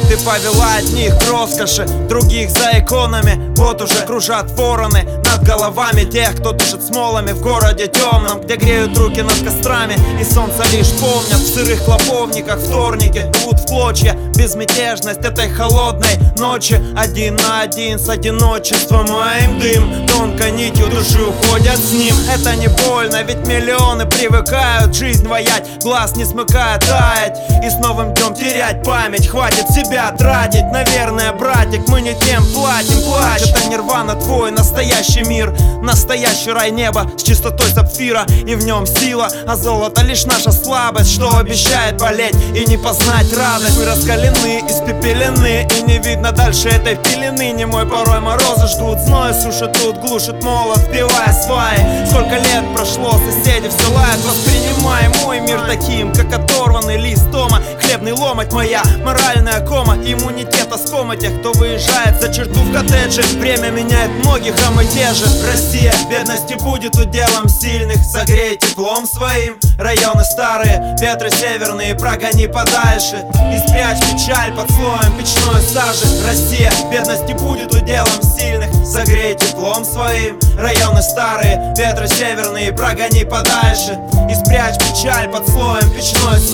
Ты повела одних к роскоши, других за иконами. Вот уже кружат вороны над головами тех, кто дышит смолами в городе темном, где греют руки над кострами и солнце лишь помнят. В сырых клоповниках вторники рвут в клочья безмятежность этой холодной ночи. Один на один с одиночеством моим, дым тонкой нитью души уходят с ним. Это не больно, ведь миллионы привыкают жизнь воять, глаз не смыкая, таять и с новым днем терять память. Хватит себя тратить, наверное, братик, мы не тем платим. Плачь, это нирвана, твой настоящий мир, настоящий рай неба с чистотой сапфира, и в нем сила, а золото лишь наша слабость, что обещает болеть и не познать радость. Мы раскалены, испепелены, и не видно дальше этой пелены. Не мой порой морозы ждут, зной сушит тут, глушит молот, вбивая сваи. Сколько лет прошло, соседи все лают. Воспринимай мой мир таким, как оторванный лист дома. Хлебный ломоть моя, моральная кома, иммунитет оскома тех, кто выезжает за черту в коттедже. Время меняет многих, а мы те же. Россия, бедности будет уделом сильных. Согрей теплом своим районы старые, ветры северные прогони подальше и спрячь печаль под слоем печной сажи. Россия, бедности будет уделом сильных. Согрей теплом своим районы старые, ветры северные прогони подальше и спрячь печаль под слоем печной сажи.